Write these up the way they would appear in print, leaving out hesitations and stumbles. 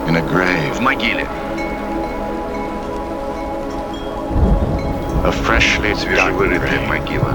In a grave. В могиле. A freshly Свежевырытая grave. могила.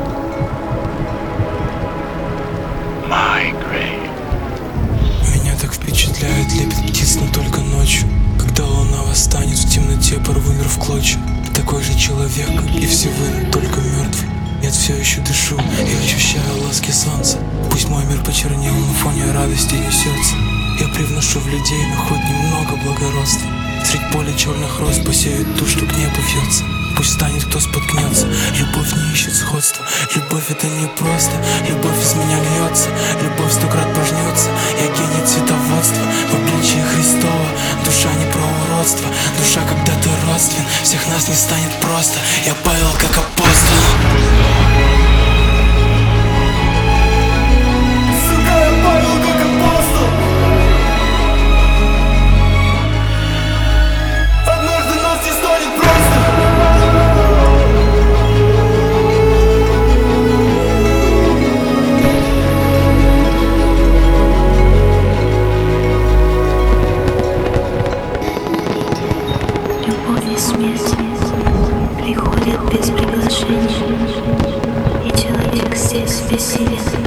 My grave. Меня так впечатляет лепет птиц, но только ночью. Когда луна восстанет, в темноте порву мир в клочья. Такой же человек, и все вы, только мертвый. Нет, все еще дышу и ощущаю ласки солнца. Пусть мой мир почернел, на фоне радости несется. Я привношу в людей, но хоть немного благородства. Средь поля черных роз посеют ту, что к небу вьется. Пусть станет, кто споткнется. Любовь не ищет сходства. Любовь это не просто. Любовь из меня льется. Любовь 100 крат пожнется. Я гений цветоводства. В обличии Христова. Душа не про уродство. Душа, когда ты родствен. Всех нас не станет просто. Я Павел как апостол. Любовь и смерть приходят без приглашения, и человек здесь бессилен.